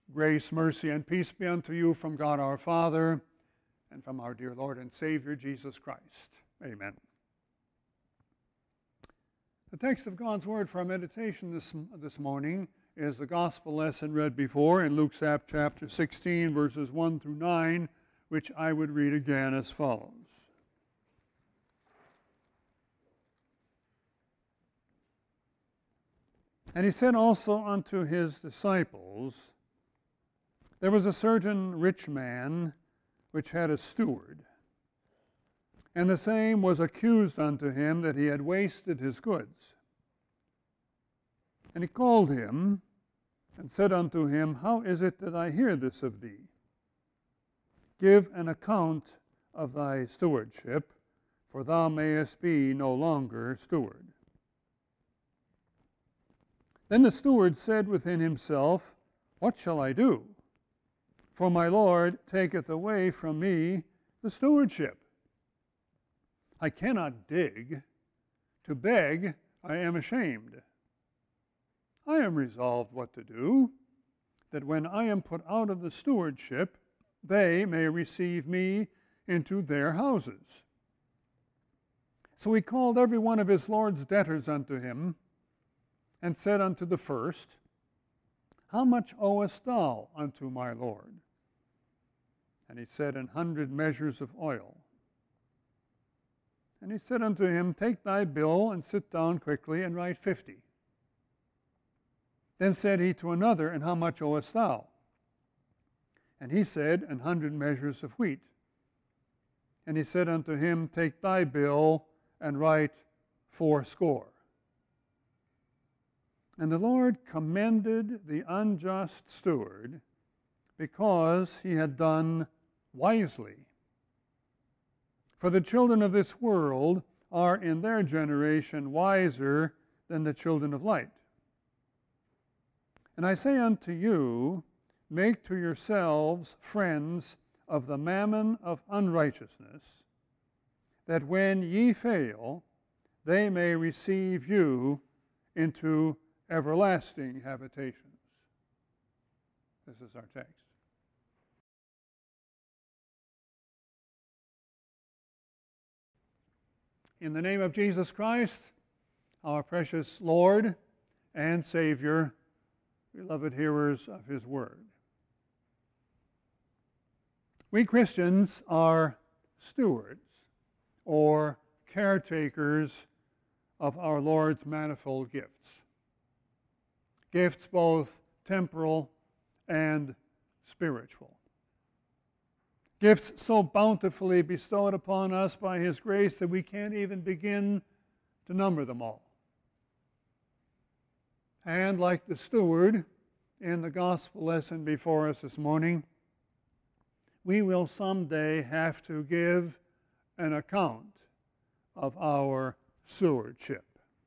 Grace, mercy, and peace be unto you from God our Father and from our dear Lord and Savior Jesus Christ. Amen. The text of God's Word for our meditation this morning is the gospel lesson read before in Luke chapter 16, verses 1 through 9, which I would read again as follows. And he said also unto his disciples, There was a certain rich man which had a steward, and the same was accused unto him that he had wasted his goods. And he called him, and said unto him, How is it that I hear this of thee? Give an account of thy stewardship, for thou mayest be no longer steward. Then the steward said within himself, What shall I do? For my Lord taketh away from me the stewardship. I cannot dig. To beg I am ashamed. I am resolved what to do, that when I am put out of the stewardship, they may receive me into their houses. So he called every one of his Lord's debtors unto him, and said unto the first, How much owest thou unto my Lord? And he said, 100 measures of oil. And he said unto him, Take thy bill, and sit down quickly, and write 50. Then said he to another, And how much owest thou? And he said, 100 measures of wheat. And he said unto him, Take thy bill, and write 80. And the Lord commended the unjust steward, because he had done wisely. For the children of this world are in their generation wiser than the children of light. And I say unto you, make to yourselves friends of the mammon of unrighteousness, that when ye fail, they may receive you into everlasting habitations. This is our text. In the name of Jesus Christ, our precious Lord and Savior, beloved hearers of His Word. We Christians are stewards or caretakers of our Lord's manifold gifts. Gifts both temporal and spiritual. Gifts so bountifully bestowed upon us by His grace that we can't even begin to number them all. And like the steward in the gospel lesson before us this morning, we will someday have to give an account of our stewardship.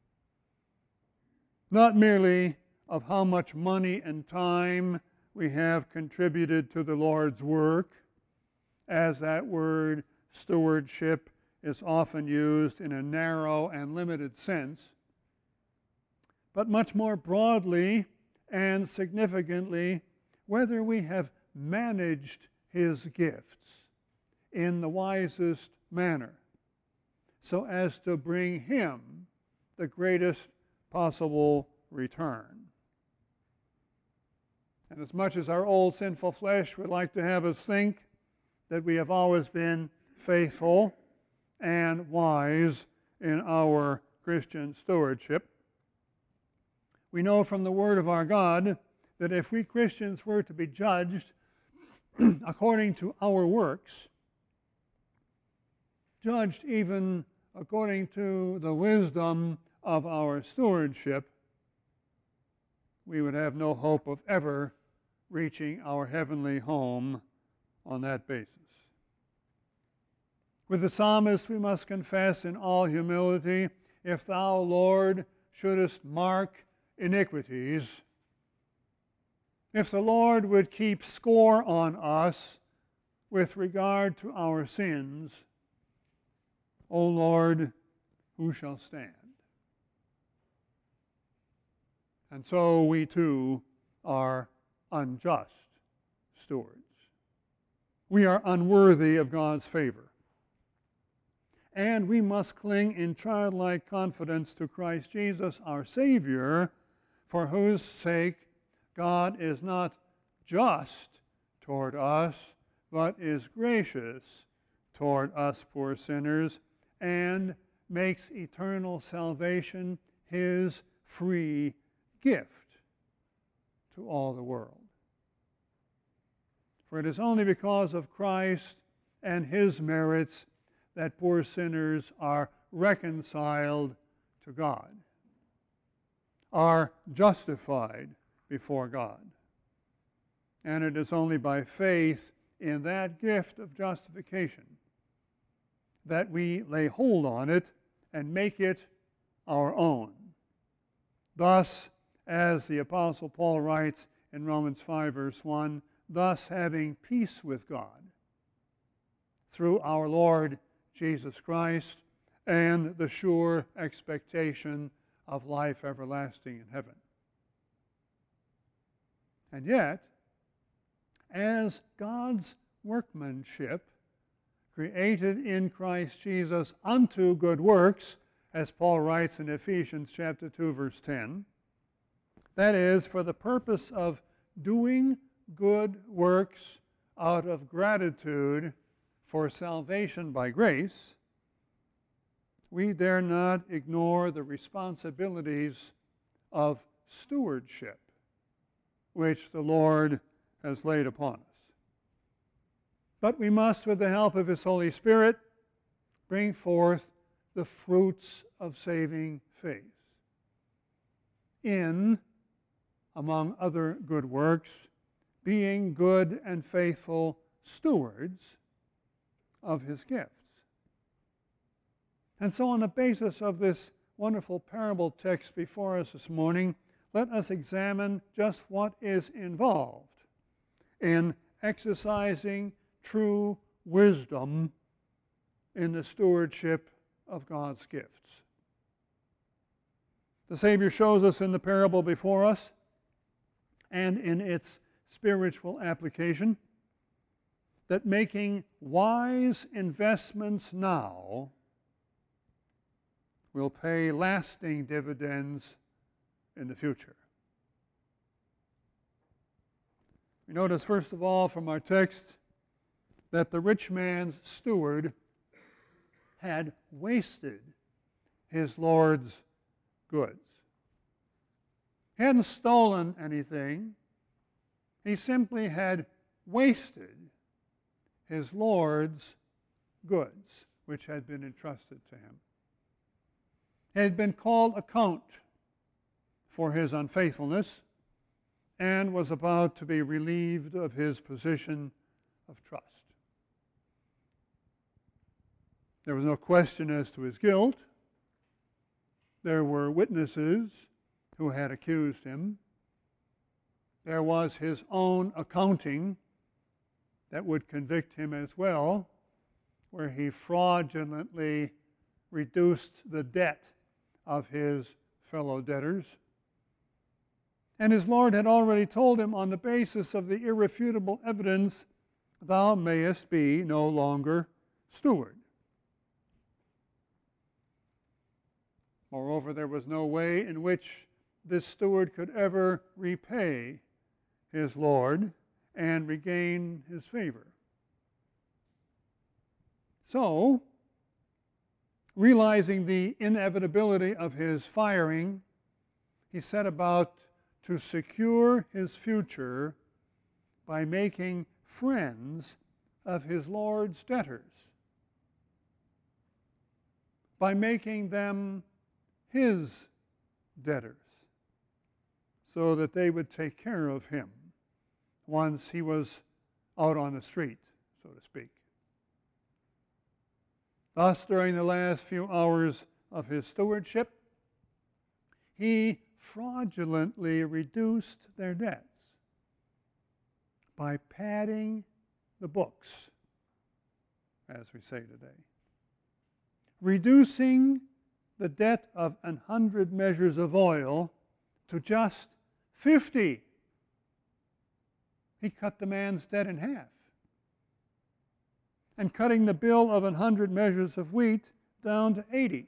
Not merely of how much money and time we have contributed to the Lord's work, as that word stewardship is often used in a narrow and limited sense, but much more broadly and significantly, whether we have managed His gifts in the wisest manner, so as to bring Him the greatest possible return. And as much as our old sinful flesh would like to have us think that we have always been faithful and wise in our Christian stewardship, we know from the Word of our God that if we Christians were to be judged according to our works, judged even according to the wisdom of our stewardship, we would have no hope of ever reaching our heavenly home on that basis. With the psalmist, we must confess in all humility, If thou, Lord, shouldest mark iniquities, if the Lord would keep score on us with regard to our sins, O Lord, who shall stand? And so we too are unjust stewards. We are unworthy of God's favor. And we must cling in childlike confidence to Christ Jesus, our Savior, for whose sake God is not just toward us, but is gracious toward us poor sinners, and makes eternal salvation his free gift to all the world. For it is only because of Christ and his merits that poor sinners are reconciled to God, are justified before God. And it is only by faith in that gift of justification that we lay hold on it and make it our own. Thus, as the Apostle Paul writes in Romans 5, verse 1, thus having peace with God through our Lord Jesus Christ, and the sure expectation of life everlasting in heaven. And yet, as God's workmanship, created in Christ Jesus unto good works, as Paul writes in Ephesians chapter 2, verse 10, that is, for the purpose of doing good works out of gratitude for salvation by grace, we dare not ignore the responsibilities of stewardship which the Lord has laid upon us. But we must, with the help of his Holy Spirit, bring forth the fruits of saving faith in, among other good works, being good and faithful stewards of his gifts. And so on the basis of this wonderful parable text before us this morning, let us examine just what is involved in exercising true wisdom in the stewardship of God's gifts. The Savior shows us in the parable before us and in its spiritual application that making wise investments now will pay lasting dividends in the future. We notice, first of all, from our text that the rich man's steward had wasted his Lord's goods. He hadn't stolen anything. He simply had wasted his Lord's goods, which had been entrusted to him. He had been called account for his unfaithfulness and was about to be relieved of his position of trust. There was no question as to his guilt. There were witnesses who had accused him. There was his own accounting that would convict him as well, where he fraudulently reduced the debt of his fellow debtors. And his Lord had already told him, on the basis of the irrefutable evidence, thou mayest be no longer steward. Moreover, there was no way in which this steward could ever repay his Lord and regain his favor. So, realizing the inevitability of his firing, he set about to secure his future by making friends of his Lord's debtors, by making them his debtors, so that they would take care of him once he was out on the street, so to speak. Thus, during the last few hours of his stewardship, he fraudulently reduced their debts by padding the books, as we say today, reducing the debt of 100 measures of oil to just 50. he cut the man's debt in half. And cutting the bill of 100 measures of wheat down to 80.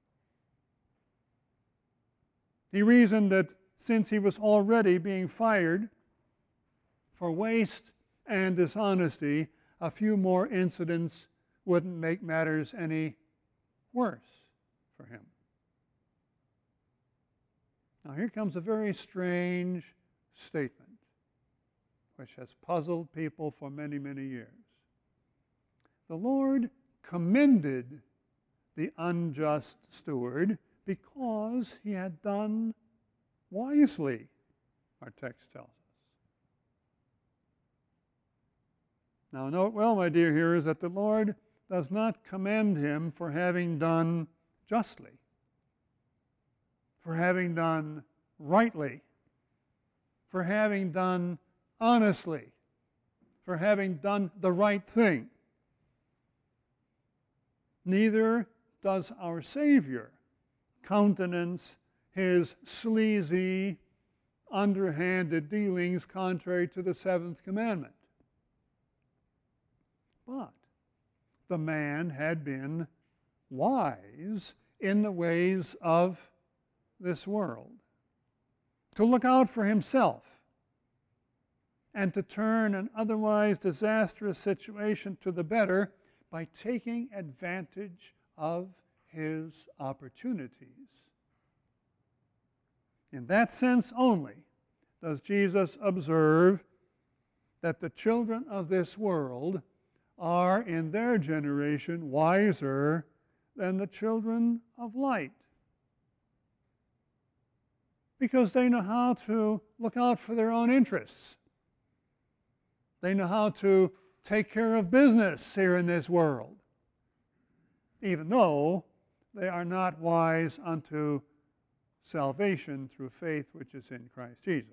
He reasoned that since he was already being fired for waste and dishonesty, a few more incidents wouldn't make matters any worse for him. Now here comes a very strange statement which has puzzled people for many, many years. The Lord commended the unjust steward because he had done wisely, our text tells us. Now note well, my dear hearers, that the Lord does not commend him for having done justly, for having done rightly, for having done honestly, for having done the right thing. Neither does our Savior countenance his sleazy, underhanded dealings contrary to the seventh commandment. But the man had been wise in the ways of this world, to look out for himself and to turn an otherwise disastrous situation to the better by taking advantage of his opportunities. In that sense only does Jesus observe that the children of this world are in their generation wiser than the children of light, because they know how to look out for their own interests. They know how to take care of business here in this world, even though they are not wise unto salvation through faith which is in Christ Jesus.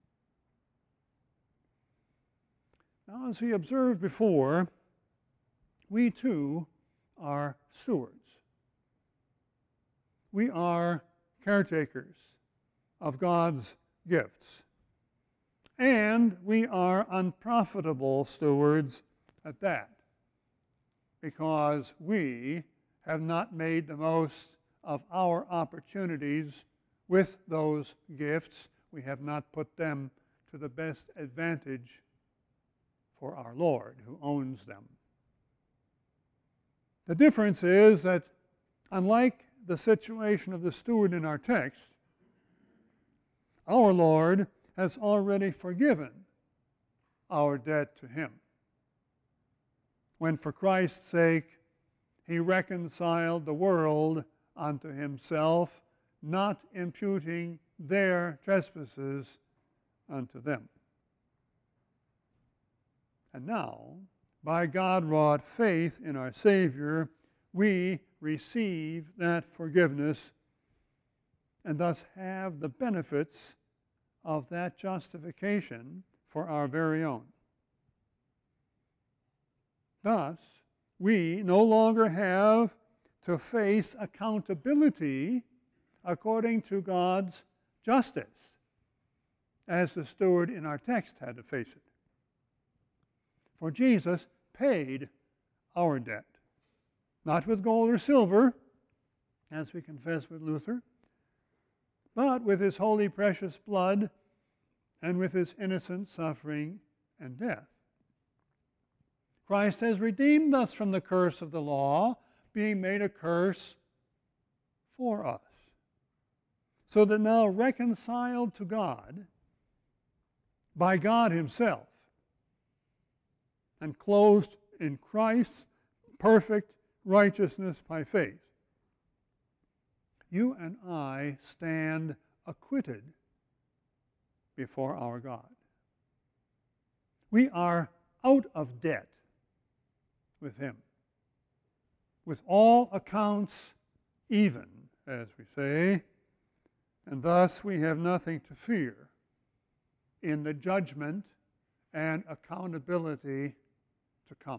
Now, as we observed before, we too are stewards. We are caretakers of God's gifts. And we are unprofitable stewards at that, because we have not made the most of our opportunities with those gifts. We have not put them to the best advantage for our Lord, who owns them. The difference is that, unlike the situation of the steward in our text, our Lord has already forgiven our debt to him, when for Christ's sake he reconciled the world unto himself, not imputing their trespasses unto them. And now, by God-wrought faith in our Savior, we receive that forgiveness and thus have the benefits of that justification for our very own. Thus, we no longer have to face accountability according to God's justice, as the steward in our text had to face it. For Jesus paid our debt, not with gold or silver, as we confess with Luther, but with his holy precious blood and with his innocent suffering and death. Christ has redeemed us from the curse of the law, being made a curse for us, so that now reconciled to God by God himself and clothed in Christ's perfect righteousness by faith, you and I stand acquitted before our God. We are out of debt with him, with all accounts even, as we say, and thus we have nothing to fear in the judgment and accountability to come.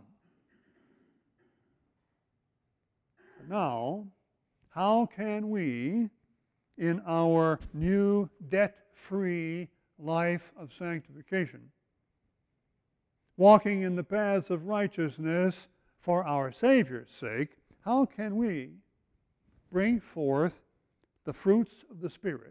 Now, how can we, in our new debt-free life of sanctification, walking in the paths of righteousness for our Savior's sake, how can we bring forth the fruits of the Spirit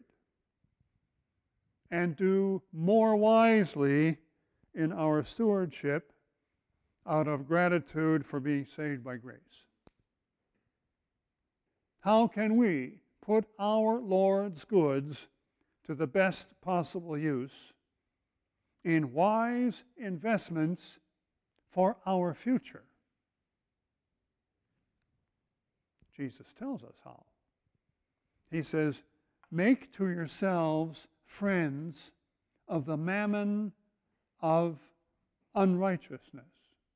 and do more wisely in our stewardship out of gratitude for being saved by grace? How can we put our Lord's goods to the best possible use in wise investments for our future? Jesus tells us how. He says, make to yourselves friends of the mammon of unrighteousness.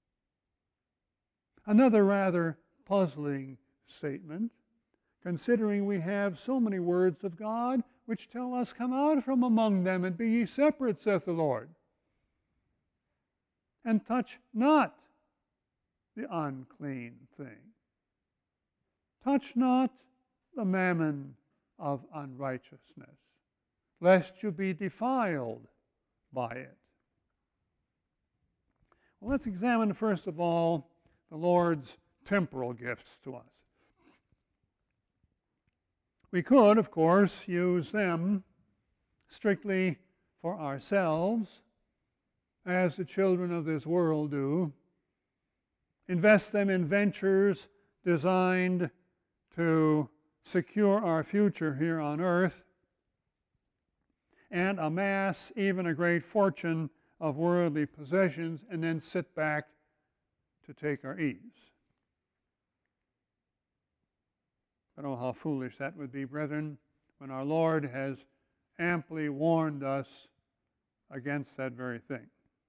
Another rather puzzling statement, considering we have so many words of God which tell us, come out from among them and be ye separate, saith the Lord, and touch not the unclean thing. Touch not the mammon of unrighteousness, lest you be defiled by it. Well, let's examine first of all the Lord's temporal gifts to us. We could, of course, use them strictly for ourselves, as the children of this world do, invest them in ventures designed to secure our future here on earth, and amass even a great fortune of worldly possessions, and then sit back to take our ease. I don't know how foolish that would be, brethren, when our Lord has amply warned us against that very thing.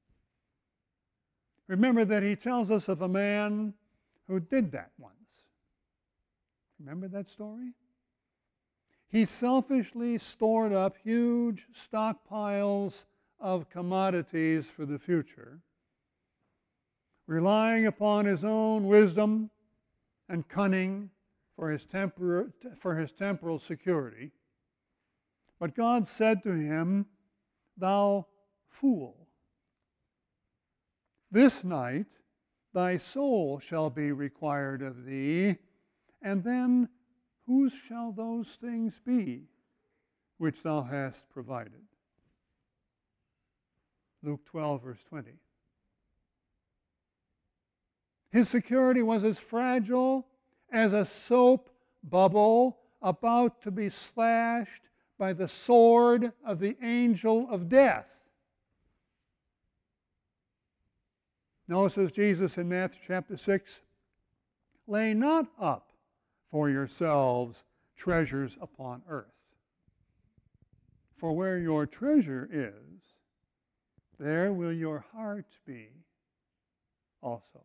Remember that he tells us of a man who did that once. Remember that story? He selfishly stored up huge stockpiles of commodities for the future, relying upon his own wisdom and cunning for his temporal security. But God said to him, "Thou fool, this night thy soul shall be required of thee, and then whose shall those things be which thou hast provided?" Luke 12, verse 20. His security was as fragile as a soap bubble about to be slashed by the sword of the angel of death. Now, says Jesus in Matthew chapter 6, lay not up for yourselves treasures upon earth. For where your treasure is, there will your heart be also.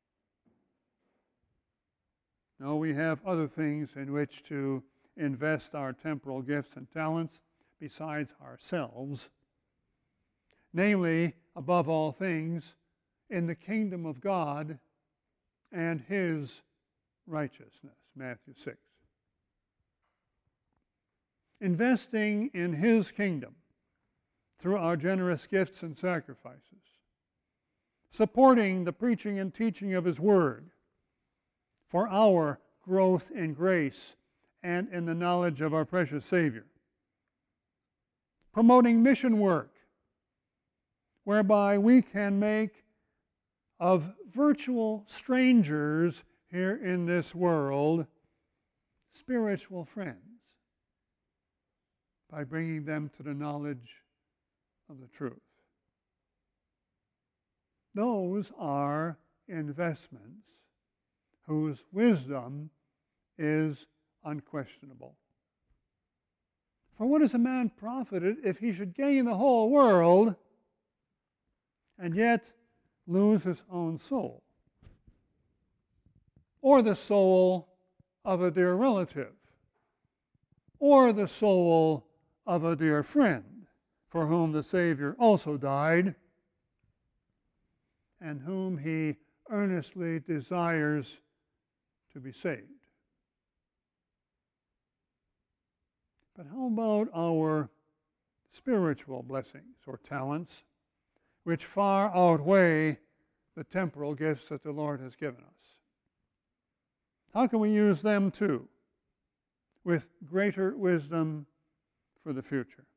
Now, we have other things in which to invest our temporal gifts and talents besides ourselves, namely, above all things, in the kingdom of God and his righteousness, Matthew 6. Investing in his kingdom through our generous gifts and sacrifices, supporting the preaching and teaching of his word for our growth in grace and in the knowledge of our precious Savior, promoting mission work whereby we can make of virtual strangers here in this world spiritual friends by bringing them to the knowledge of the truth. Those are investments whose wisdom is unquestionable. For what is a man profited if he should gain the whole world and yet lose his own soul, or the soul of a dear relative, or the soul of a dear friend for whom the Savior also died and whom he earnestly desires to be saved? But how about our spiritual blessings or talents, which far outweigh the temporal gifts that the Lord has given us. How can we use them too with greater wisdom for the future?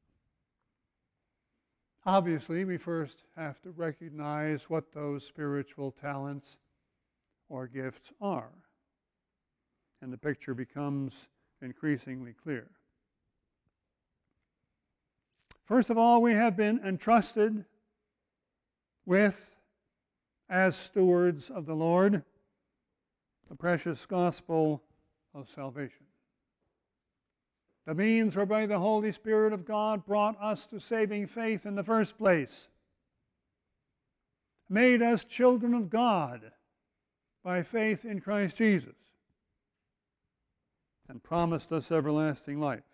Obviously, we first have to recognize what those spiritual talents or gifts are, and the picture becomes increasingly clear. First of all, we have been entrusted with, as stewards of the Lord, the precious gospel of salvation. The means whereby the Holy Spirit of God brought us to saving faith in the first place, made us children of God by faith in Christ Jesus, and promised us everlasting life.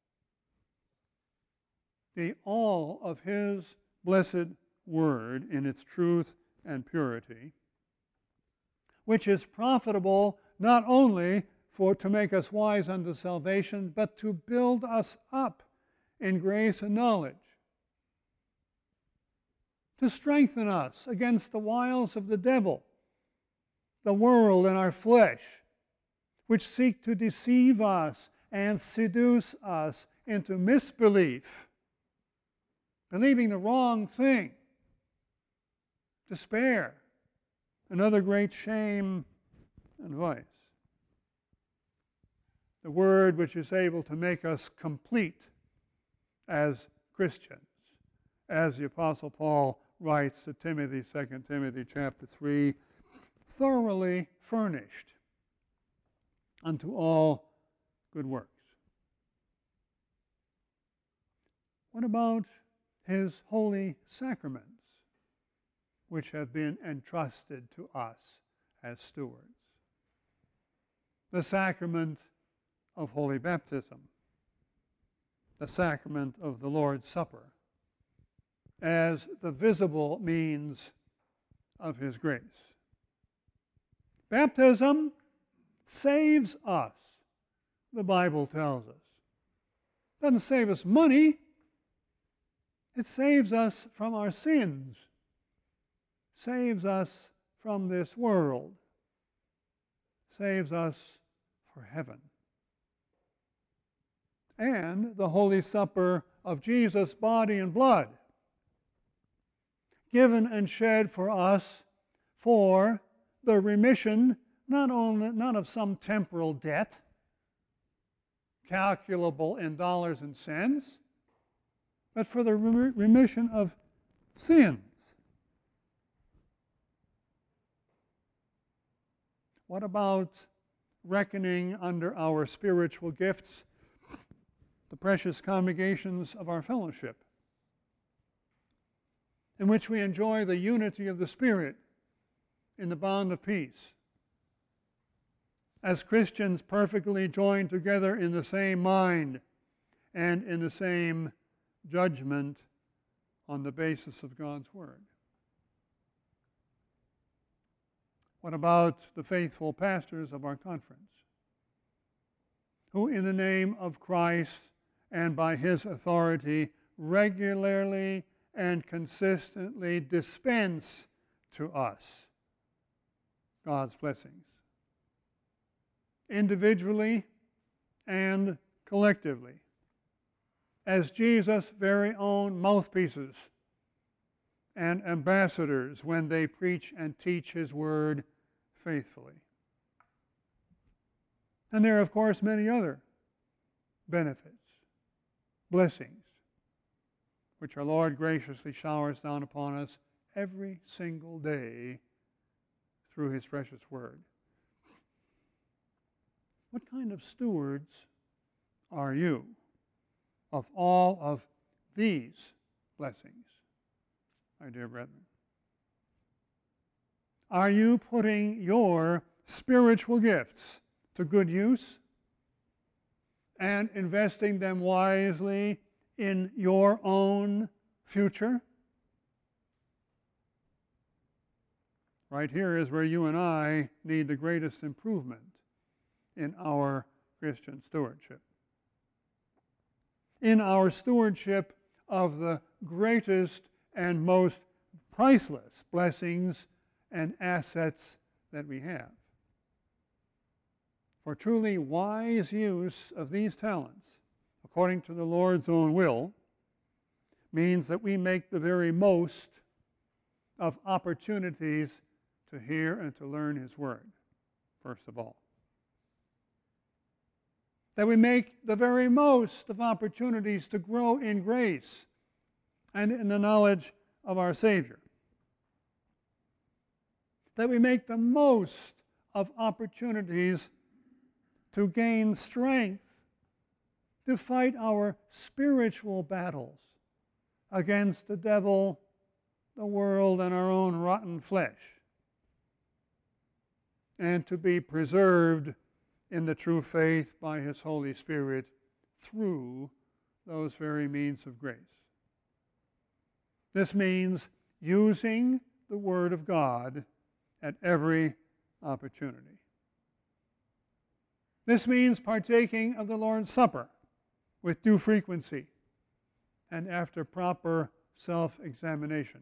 The all of His blessed word in its truth and purity, which is profitable not only to make us wise unto salvation, but to build us up in grace and knowledge, to strengthen us against the wiles of the devil, the world, and our flesh, which seek to deceive us and seduce us into misbelief, believing the wrong thing, despair, and other great shame and vice. The word which is able to make us complete as Christians, as the Apostle Paul writes to Timothy, 2 Timothy chapter 3, thoroughly furnished unto all good works. What about His holy sacraments, which have been entrusted to us as stewards? The sacrament of holy baptism, the sacrament of the Lord's Supper, as the visible means of His grace. Baptism saves us, the Bible tells us. It doesn't save us money. It saves us from our sins, saves us from this world, saves us for heaven. And the Holy Supper of Jesus' body and blood, given and shed for us for the remission not of some temporal debt, calculable in dollars and cents, but for the remission of sins. What about reckoning under our spiritual gifts the precious congregations of our fellowship, in which we enjoy the unity of the Spirit in the bond of peace, as Christians perfectly joined together in the same mind and in the same judgment on the basis of God's Word? What about the faithful pastors of our conference, who in the name of Christ and by His authority regularly and consistently dispense to us God's blessings, individually and collectively, as Jesus' very own mouthpieces and ambassadors when they preach and teach His word faithfully. And there are, of course, many other benefits, blessings, which our Lord graciously showers down upon us every single day through His precious word. What kind of stewards are you of all of these blessings, my dear brethren? Are you putting your spiritual gifts to good use and investing them wisely in your own future? Right here is where you and I need the greatest improvement in our Christian stewardship. In our stewardship of the greatest and most priceless blessings and assets that we have. For truly wise use of these talents, according to the Lord's own will, means that we make the very most of opportunities to hear and to learn His Word, first of all. That we make the very most of opportunities to grow in grace and in the knowledge of our Savior. That we make the most of opportunities to gain strength to fight our spiritual battles against the devil, the world, and our own rotten flesh, and to be preserved in the true faith by His Holy Spirit through those very means of grace. This means using the Word of God at every opportunity. This means partaking of the Lord's Supper with due frequency and after proper self-examination.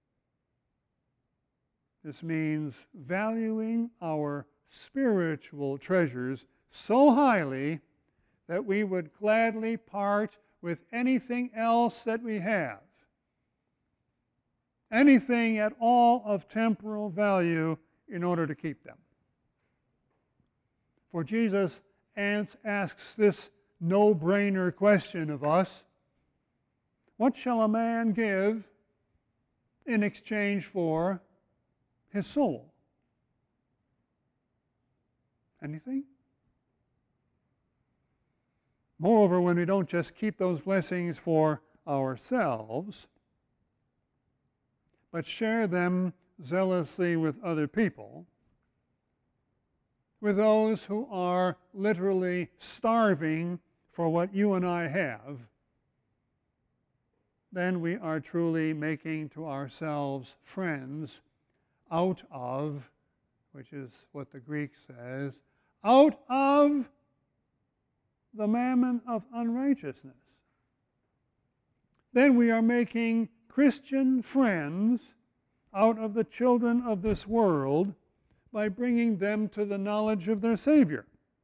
This means valuing our spiritual treasures so highly that we would gladly part with anything else that we have, anything at all of temporal value, in order to keep them. For Jesus asks this no-brainer question of us: what shall a man give in exchange for his soul? Anything? Moreover, when we don't just keep those blessings for ourselves, but share them zealously with other people, with those who are literally starving for what you and I have, then we are truly making to ourselves friends out of, which is what the Greek says, out of the mammon of unrighteousness. Then we are making Christian friends out of the children of this world by bringing them to the knowledge of their Savior.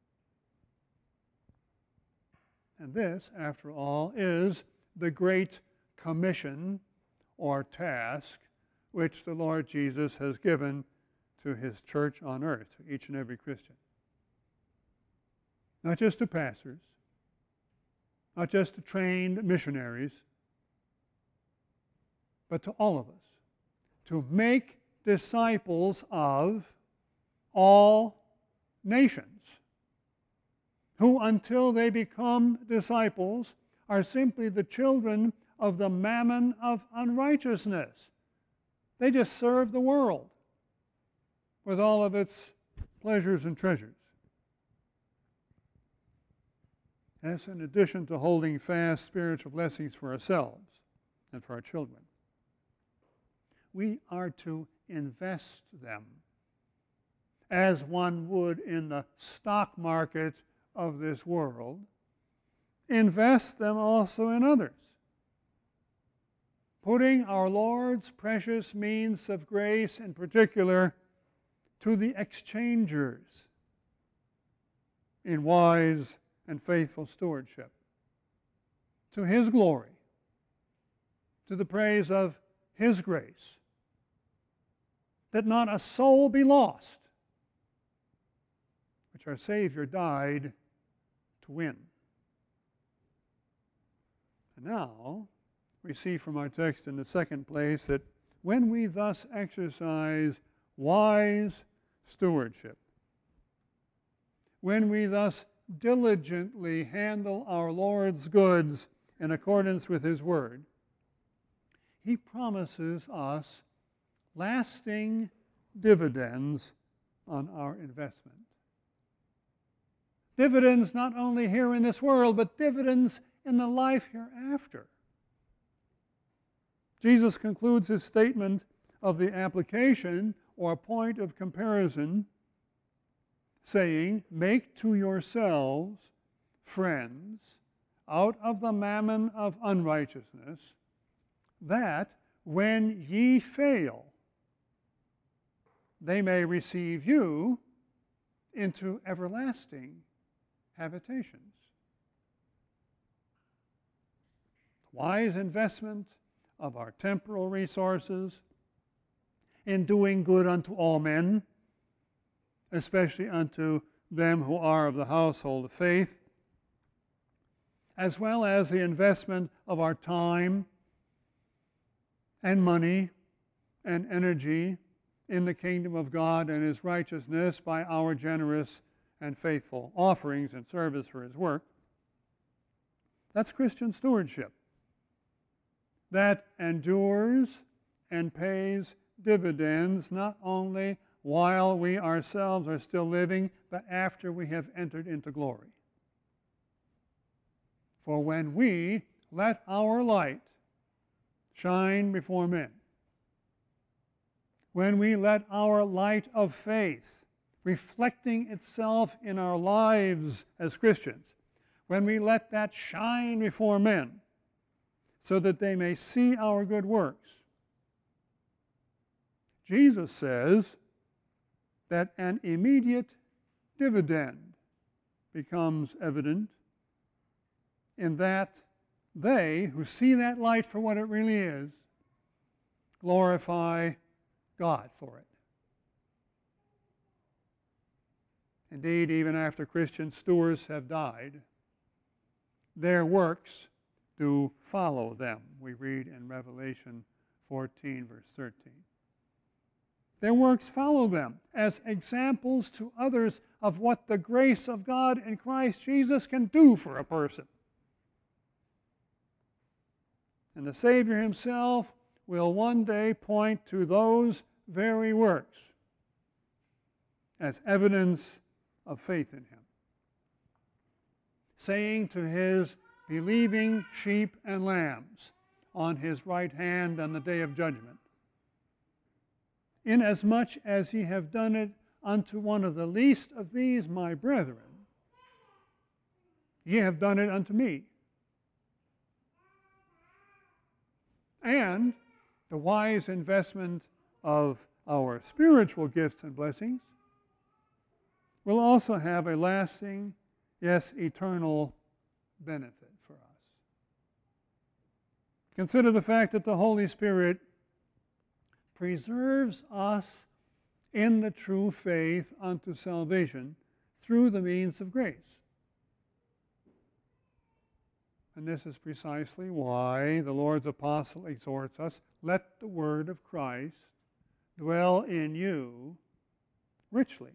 And this, after all, is the great commission or task which the Lord Jesus has given to His church on earth, to each and every Christian. Not just to pastors, not just to trained missionaries, but to all of us, to make disciples of all nations, who until they become disciples are simply the children of the mammon of unrighteousness. They just serve the world with all of its pleasures and treasures. Yes, in addition to holding fast spiritual blessings for ourselves and for our children, we are to invest them as one would in the stock market of this world. Invest them also in others, putting our Lord's precious means of grace in particular to the exchangers in wise and faithful stewardship, to His glory, to the praise of His grace, that not a soul be lost, which our Savior died to win. And now, we see from our text in the second place that when we thus exercise wise stewardship, when we thus diligently handle our Lord's goods in accordance with His Word, He promises us lasting dividends on our investment. Dividends not only here in this world, but dividends in the life hereafter. Jesus concludes His statement of the application or point of comparison saying, "Make to yourselves friends out of the mammon of unrighteousness, that when ye fail, they may receive you into everlasting habitations. Wise investment of our temporal resources in doing good unto all men, especially unto them who are of the household of faith, as well as the investment of our time and money and energy in the kingdom of God and His righteousness by our generous and faithful offerings and service for His work. That's Christian stewardship. That endures and pays dividends not only while we ourselves are still living, but after we have entered into glory. For when we let our light shine before men, when we let our light of faith reflecting itself in our lives as Christians, when we let that shine before men so that they may see our good works, Jesus says that an immediate dividend becomes evident in that they who see that light for what it really is glorify God for it. Indeed, even after Christian stewards have died, their works do follow them. We read in Revelation 14, verse 13. Their works follow them as examples to others of what the grace of God in Christ Jesus can do for a person. And the Savior Himself will one day point to those very works as evidence of faith in Him, saying to His believing sheep and lambs on His right hand on the day of judgment, inasmuch as ye have done it unto one of the least of these my brethren, ye have done it unto me. And the wise investment of our spiritual gifts and blessings will also have a lasting, yes, eternal benefit for us. Consider the fact that the Holy Spirit preserves us in the true faith unto salvation through the means of grace. And this is precisely why the Lord's apostle exhorts us, let the word of Christ dwell in you richly.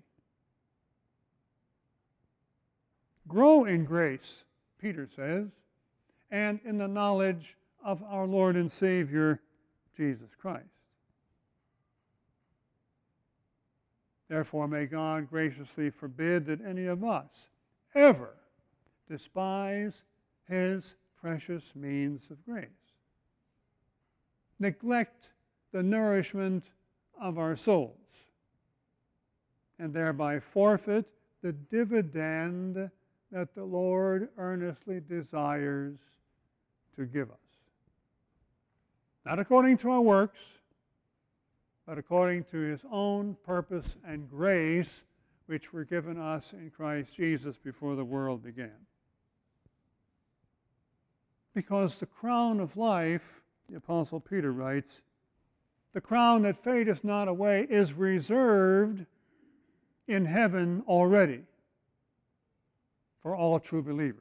Grow in grace, Peter says, and in the knowledge of our Lord and Savior, Jesus Christ. Therefore, may God graciously forbid that any of us ever despise His precious means of grace, neglect the nourishment of our souls, and thereby forfeit the dividend that the Lord earnestly desires to give us. Not according to our works, but according to His own purpose and grace, which were given us in Christ Jesus before the world began. Because the crown of life, the Apostle Peter writes, the crown that fadeth not away is reserved in heaven already for all true believers.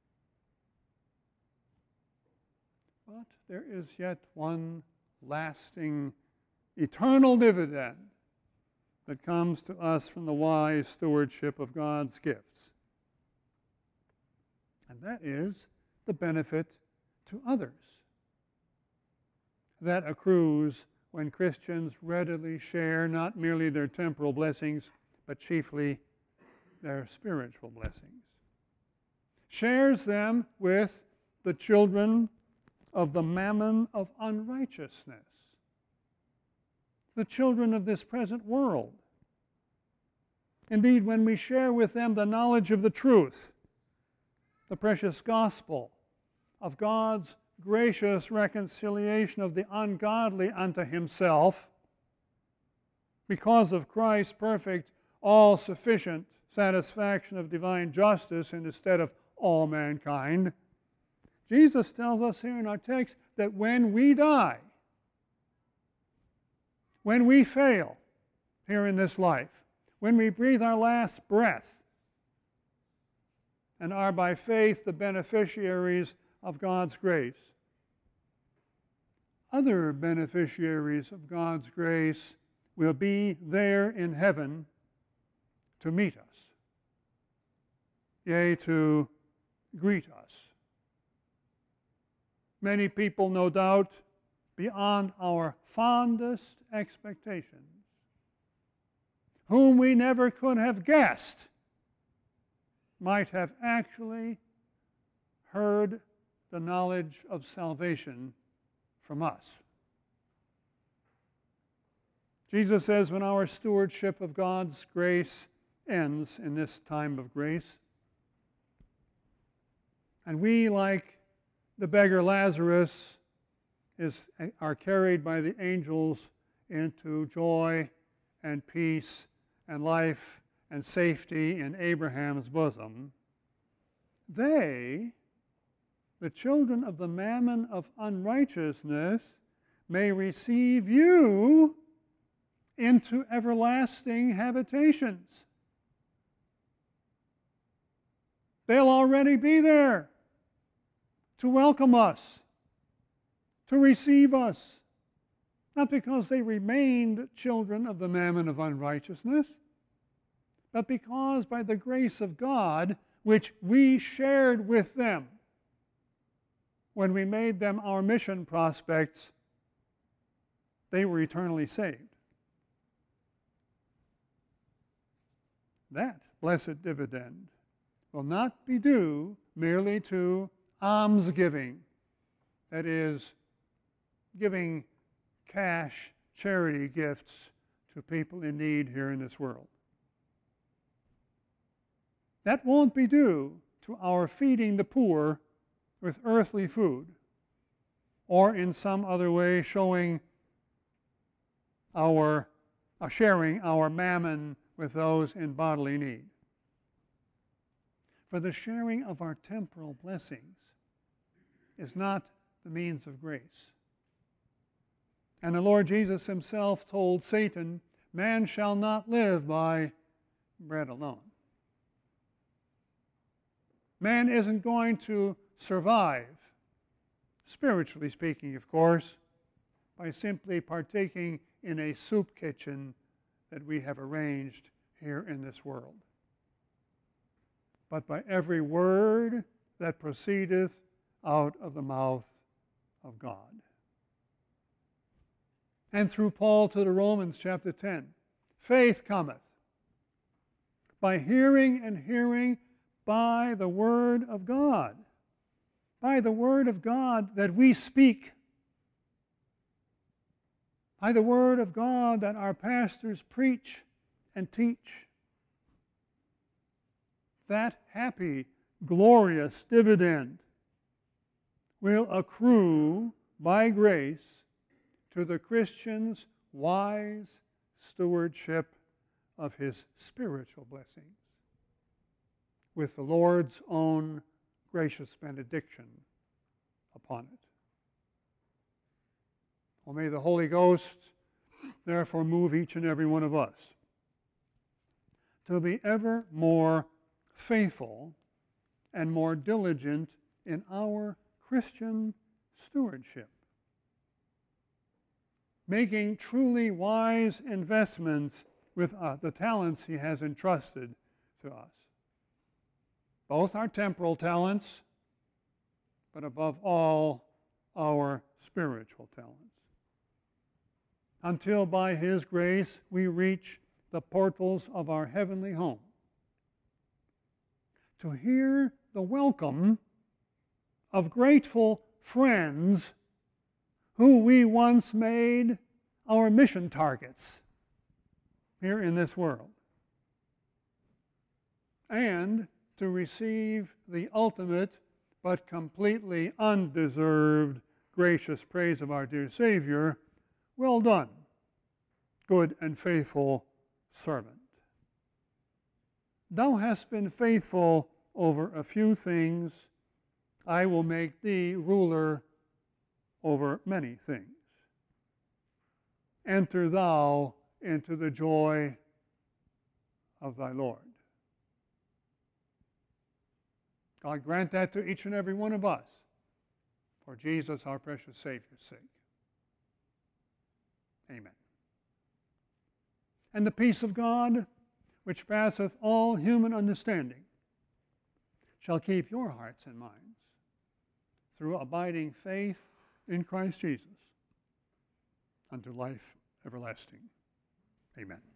But there is yet one lasting, eternal dividend that comes to us from the wise stewardship of God's gifts. And that is the benefit to others that accrues when Christians readily share not merely their temporal blessings, but chiefly their spiritual blessings. Shares them with the children of the mammon of unrighteousness, the children of this present world. Indeed, when we share with them the knowledge of the truth, the precious gospel of God's gracious reconciliation of the ungodly unto himself, because of Christ's perfect, all-sufficient satisfaction of divine justice in the stead of all mankind, Jesus tells us here in our text that when we die, when we fail here in this life, when we breathe our last breath and are by faith the beneficiaries of God's grace, other beneficiaries of God's grace will be there in heaven to meet us, yea, to greet us. Many people, no doubt, beyond our fondest expectations, whom we never could have guessed, might have actually heard the knowledge of salvation from us. Jesus says when our stewardship of God's grace ends in this time of grace, and we, like the beggar Lazarus, are carried by the angels into joy and peace and life and safety in Abraham's bosom, they, the children of the mammon of unrighteousness, may receive you into everlasting habitations. They'll already be there to welcome us, to receive us, not because they remained children of the mammon of unrighteousness, but because by the grace of God, which we shared with them when we made them our mission prospects, they were eternally saved. That blessed dividend will not be due merely to almsgiving, that is, giving cash charity gifts to people in need here in this world. That won't be due to our feeding the poor with earthly food, or in some other way showing sharing our mammon with those in bodily need. For the sharing of our temporal blessings is not the means of grace. And the Lord Jesus himself told Satan, man shall not live by bread alone. Man isn't going to survive, spiritually speaking, of course, by simply partaking in a soup kitchen that we have arranged here in this world, but by every word that proceedeth out of the mouth of God. And through Paul to the Romans, chapter 10, faith cometh by hearing, and hearing by the word of God. By the word of God that we speak. By the word of God that our pastors preach and teach. That happy, glorious dividend will accrue by grace to the Christian's wise stewardship of his spiritual blessings, with the Lord's own gracious benediction upon it. Well, may the Holy Ghost therefore move each and every one of us to be ever more faithful and more diligent in our Christian stewardship, making truly wise investments with the talents he has entrusted to us. Both our temporal talents, but above all, our spiritual talents. Until by his grace we reach the portals of our heavenly home, to hear the welcome of grateful friends who we once made our mission targets here in this world, and to receive the ultimate but completely undeserved gracious praise of our dear Savior, "Well done, good and faithful servant. Thou hast been faithful over a few things. I will make thee ruler over many things. Enter thou into the joy of thy Lord." God grant that to each and every one of us, for Jesus, our precious Savior's sake. Amen. And the peace of God, which passeth all human understanding, shall keep your hearts and minds through abiding faith in Christ Jesus unto life everlasting. Amen.